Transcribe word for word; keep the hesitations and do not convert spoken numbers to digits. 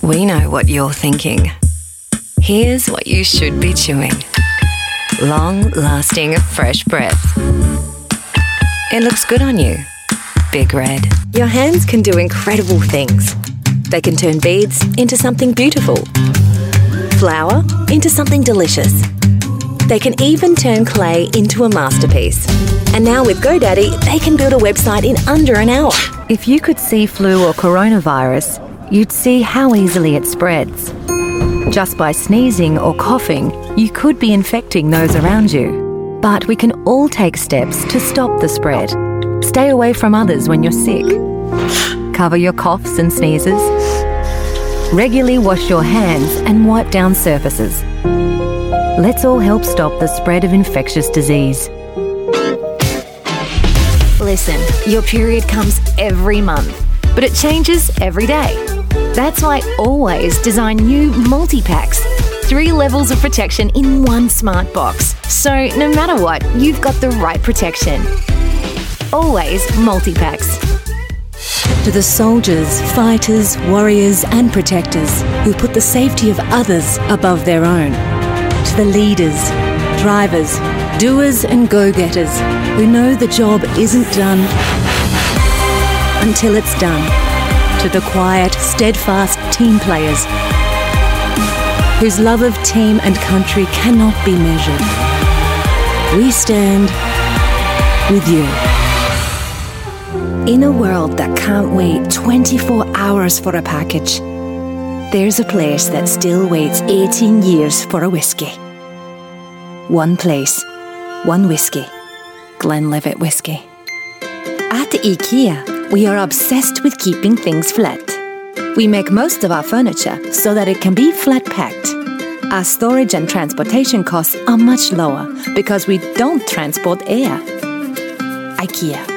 We know what you're thinking. Here's what you should be chewing. Long-lasting fresh breath. It looks good on you. Big Red. Your hands can do incredible things. They can turn beads into something beautiful. Flour into something delicious. They can even turn clay into a masterpiece. And now with GoDaddy, they can build a website in under an hour. If you could see flu or coronavirus, you'd see how easily it spreads. Just by sneezing or coughing, you could be infecting those around you. But we can all take steps to stop the spread. Stay away from others when you're sick. Cover your coughs and sneezes. Regularly wash your hands and wipe down surfaces. Let's all help stop the spread of infectious disease. Listen, your period comes every month, but it changes every day. That's why Always design new multi-packs. Three levels of protection in one smart box. So no matter what, you've got the right protection. Always multi-packs. To the soldiers, fighters, warriors and protectors who put the safety of others above their own. To the leaders, drivers, doers and go-getters who know the job isn't done until it's done. To the quiet, steadfast team players whose love of team and country cannot be measured. We stand with you. In a world that can't wait twenty-four hours for a package, there's a place that still waits eighteen years for a whiskey. One place, one whiskey. Glenlivet Whiskey. At IKEA, we are obsessed with keeping things flat. We make most of our furniture so that it can be flat-packed. Our storage and transportation costs are much lower because we don't transport air. IKEA.